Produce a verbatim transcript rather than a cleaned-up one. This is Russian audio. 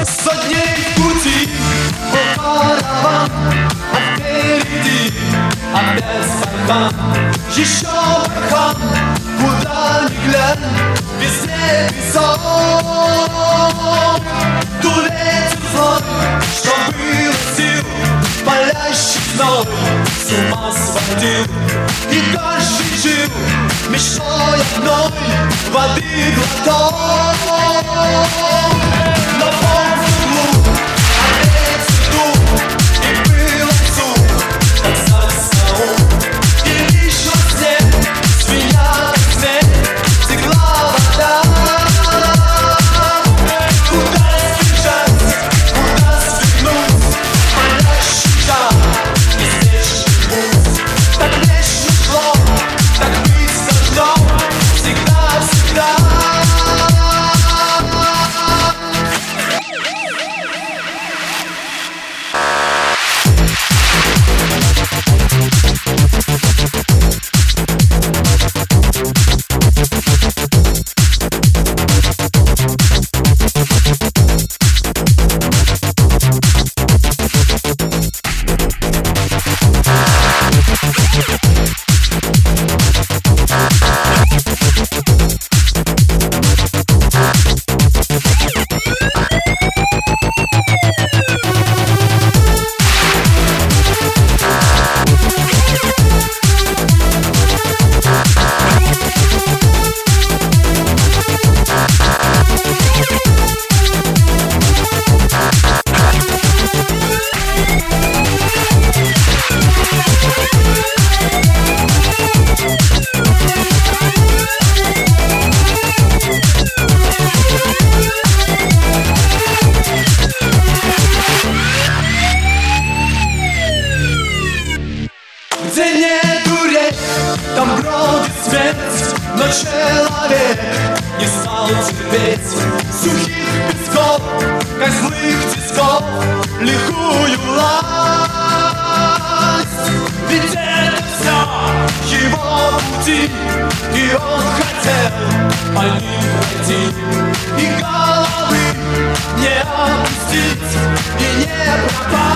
Сто дней в пути, о караван, а впереди опять бархан. Еще бархан, куда ни глянь, везде песок. Тулетит злой, что было сил, палящий зной с ума сводил. И каждый жил мечтой одной, воды глоток. Но помню глуп, опять иду, и было вдруг, как саксаун. И лишь во сне, звеня как змей, текла вода. Куда сбежать, куда свернуть, палящий жар, неизвечный путь. Так вечно шло, так быть должно, всегда-всегда. Где нету рек, там бродит смерть, но человек не стал терпеть сухих песков, как злых тисков, лихую власть. Ведь это все его пути, и он хотел по ним пройти, и головы не опустить, и не пропасть.